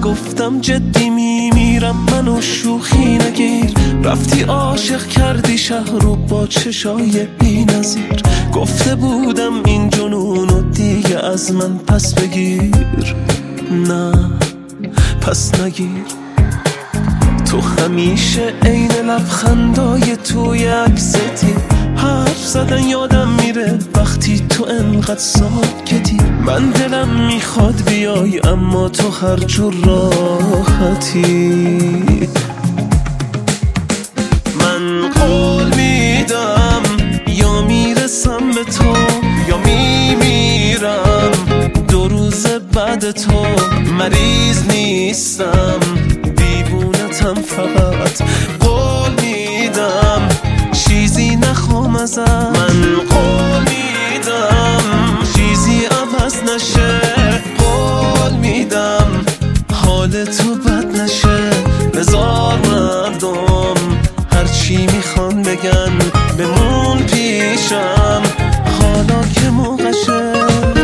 گفتم جدی میمیرم منو شوخی نگیر. رفتی عاشق کردی شهر رو با چشای بی نظیر. گفته بودم این جنونو دیگه از من پس بگیر. نه پس نگیر. تو همیشه عین لبخندای توی عکستی. حرف زدن یادم میره وقتی تو انقدر ساکتی. من دلم میخواد بیای اما تو هر جور راحتی. من قول میدم یا میرسم به تو یا میمیرم. 2 روز بعد تو مریض نیستم، دیوونتم فقط. قول میدم چیزی نخوام ازم. من قول میدم چیزی عوض نشه. قول میدم حال تو بد نشه. بذار مردم هرچی میخوان بگن بمون پیشم حالا که موقعشه.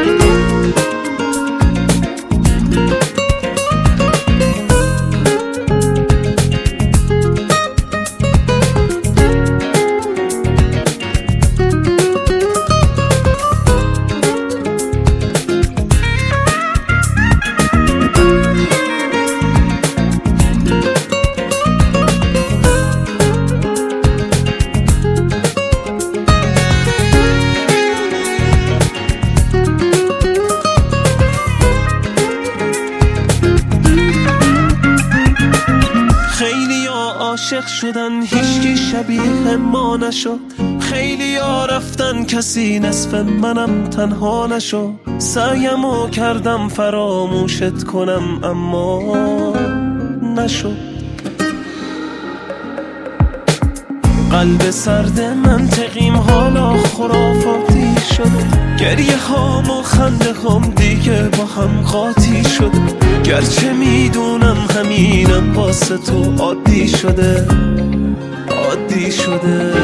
عاشق شدن هیچکی شبیه ما نشد. خیلی ها رفتن کسی نصف منم تنها نشد. سعیمو کردم فراموشت کنم اما نشد. قلب سرد منطقیم حالا خرافاتی شده. گریه هام و خنده هم دیگه با هم قاطی شده. گرچه میدونم همینم واسه تو عادی شده عادی شده.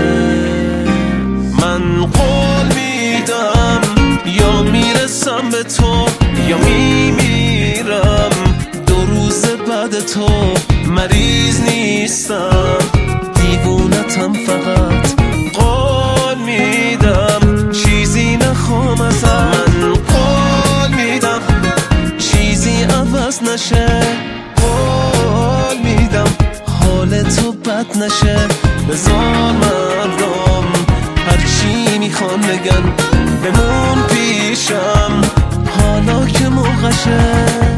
من قول میدم یا میرسم به تو یا میمیرم. 2 روز بعد تو مریض نیستم، دیوونتم فقط. قول میدم چیزی نخوام ازم. من قول میدم چیزی عوض نشه. قول میدم حال تو بد نشه. بذار مردم هرچی میخوان بگن بمون پیشم حالا که موقعشه.